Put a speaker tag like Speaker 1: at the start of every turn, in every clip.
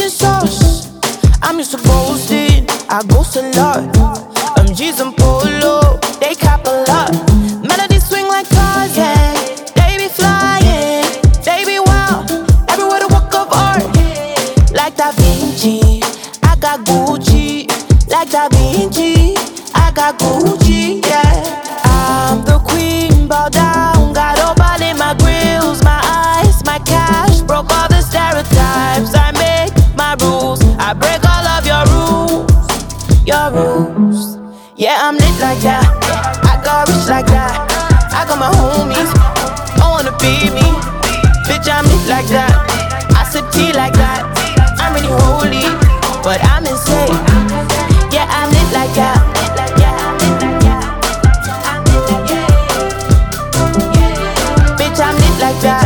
Speaker 1: getting sauce. I'm used to ghosting, I ghost a lot. G's and Polo, they cap a lot. Melodies swing like cars, yeah. They be flying, they be wild. Everywhere the work of art, like Da Vinci, I got Gucci. Like Da Vinci, I got Gucci, yeah. I'm the queen, bow down. Got opal in my grills, my eyes, my cash. Broke all the stereotypes, I make my rules. I break all of your rules. Yeah, I'm lit like that. I got rich like that. I got my homies, I wanna be me. Bitch, I'm lit like that. I sip tea like that. I'm really holy, but I'm insane. Yeah, I'm lit like that. Bitch, I'm lit like that.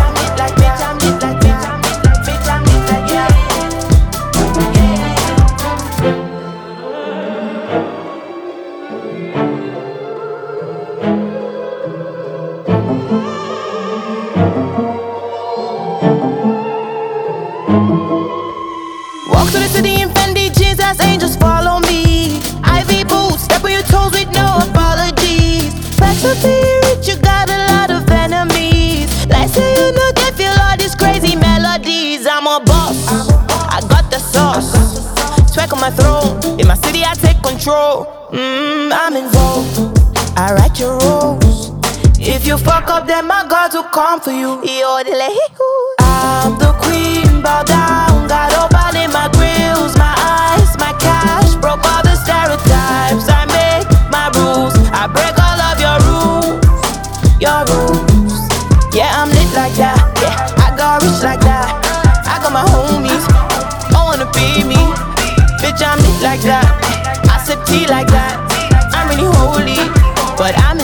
Speaker 1: Walk to the city in Fendi jeans, as angels follow me. Ivy boots, step on your toes with no apologies. Back to be rich, you got a lot of enemies. Like say you know they feel all these crazy melodies. I'm a boss, I got the sauce. Swag on my throne, in my city I take control. I'm involved, I write your roles. If you fuck up, then my God will come for you. I'm the queen, bow down. Got opal in my grills, my eyes, my cash. Broke all the stereotypes, I make my rules. I break all of your rules. Yeah, I'm lit like that. Yeah, I got rich like that. I got my homies, I wanna be me. Bitch, I'm lit like that. I sip tea like that. I'm really holy, but I'm